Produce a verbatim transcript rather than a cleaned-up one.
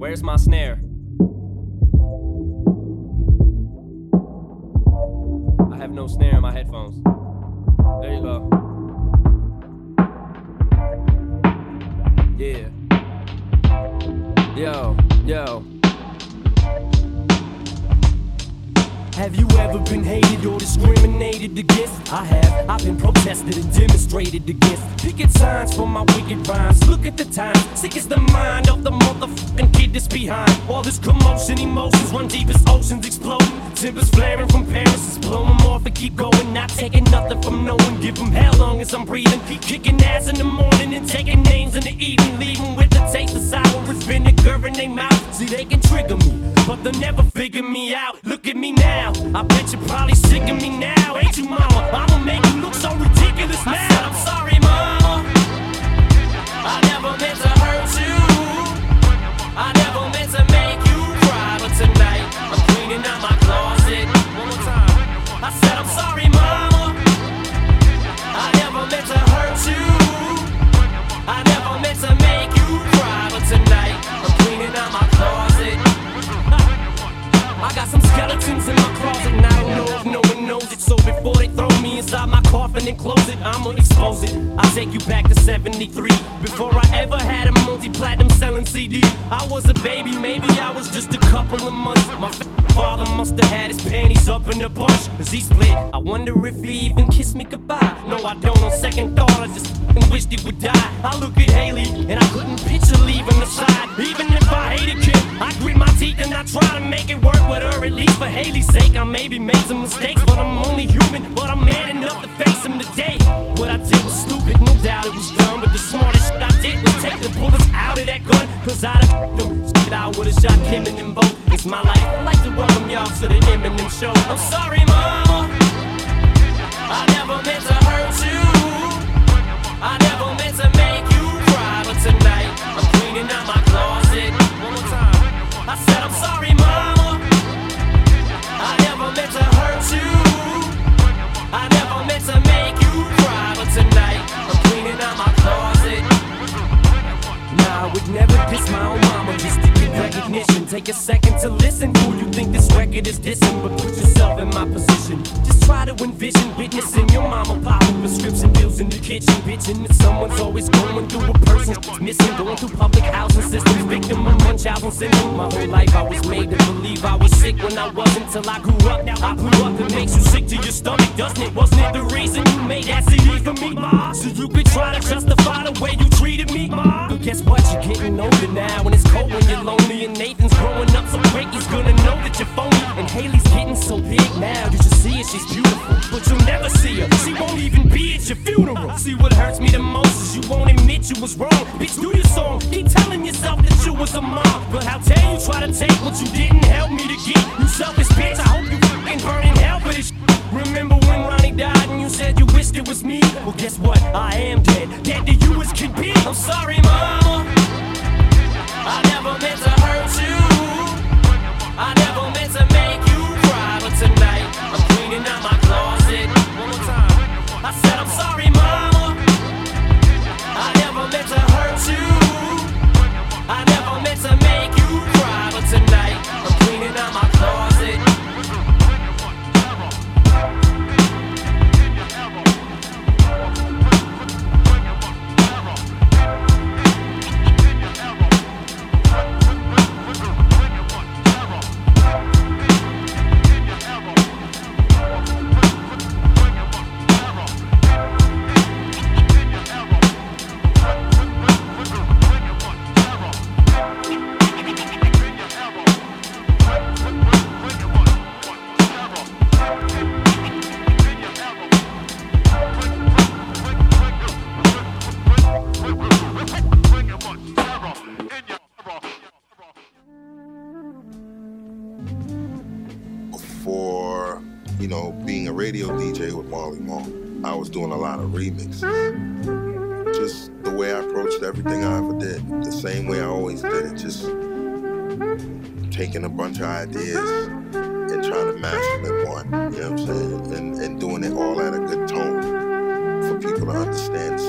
Where's my snare? I have no snare in my headphones. There you go. Yeah. Yo, yo. Have you ever been hated or discriminated against? I have. I've been protested and demonstrated against. Picket signs for my wicked rhymes. Look at the time. Sick is the mind of the motherfucking kid that's behind. All this commotion, emotions run deep as oceans exploding. Timbers flaring from Paris, blow them off and keep going. Not taking nothing from no one. Give them hell long as I'm breathing. Keep kicking ass in the morning and taking names in the evening. Leaving with the taste of sour as vinegar in their mouth. See, they can trigger me, but they'll never figure me out. Look at me now. I bet you're probably sick of me now. Ain't you, mama? I'ma make you look so ridiculous now. I said, I'm sorry, mama. I never meant to hurt you. I never meant to make you cry. But tonight, I'm cleaning out my closet. One more time. I said, I'm sorry, mama. I never meant to hurt you. I never meant to make you cry. But tonight, I'm cleaning out my closet. I got some skeletons in my closet, and I don't know if no one knows it. So before they throw me inside my coffin and close it, I'ma expose it. I'll take you back to seventy-three. Before I ever had a multi-platinum selling C D, I was a baby, maybe I was just a couple of months. My father must have had his panties up in a bunch, cause he split. I wonder if he even kissed me goodbye. No, I don't. On second thought, I just wished he would die. I look at Haley, and I couldn't picture leaving the side. Even if I hated Kim, I grit my teeth and I try to make it work with her. At least for Haley's sake, I maybe made some mistakes, but I'm only human. But I'm man enough to face them today. What I did was stupid, no doubt it was dumb, but the smartest shit I did was take the bullets out of that gun. Cause I'd have them shit, I would've shot Kim and them both. It's my life. I'd like to welcome y'all to the Eminem show. I'm sorry, mama. I never meant to hurt you. I never meant to make you cry. But tonight, I'm cleaning out my closet. One more time. I said, I'm sorry, mama. I never meant to hurt you. I never meant to make you cry. But tonight, I'm cleaning out my closet. Nah, I would never diss my own mama just to get recognition. Take a second to listen. Who you think this record is dissing? But put yourself in my position. Just try to envision witnessing your mama popping prescription pills in the kitchen, bitching that someone's always going through a person's missing. Going through public housing systems, victim of Munchausen syndrome. My whole life I was made to believe I was sick when I wasn't till I grew up. Now I blew up. It makes you sick to your stomach, doesn't it? Wasn't it the reason you made that C D for me, ma? So you could try to justify the way you treated me, ma? But guess what? You're getting older now, and it's cold when you're lonely. And Nathan's growing up so quick, he's gonna know that you're phony. And Haley's getting so big now, you should see her, she's beautiful, but you'll never see her. She won't even be at your funeral. See, what hurts me the most is you won't admit you was wrong. Bitch, do your song, keep telling yourself that you was a mom. But how dare you try to take what you didn't help me to get? You selfish bitch, I hope you fucking burn in hell for this shit. Remember when Ronnie died and you said you wished it was me? Well, guess what? I am dead, dead to you as can be. I'm sorry, mama. I never meant to hurt you. I never meant to make you cry. But tonight, I'm cleaning out my closet. One more time. I said, I'm sorry, mama. I never meant to hurt you. I never meant to make you cry. But tonight, I'm cleaning out my closet. Before, you know, being a radio D J with Marley Marl, I was doing a lot of remixes. Just the way I approached everything I ever did, the same way I always did it, just taking a bunch of ideas and trying to mash them in one, you know what I'm saying? And, and doing it all at a good tone for people to understand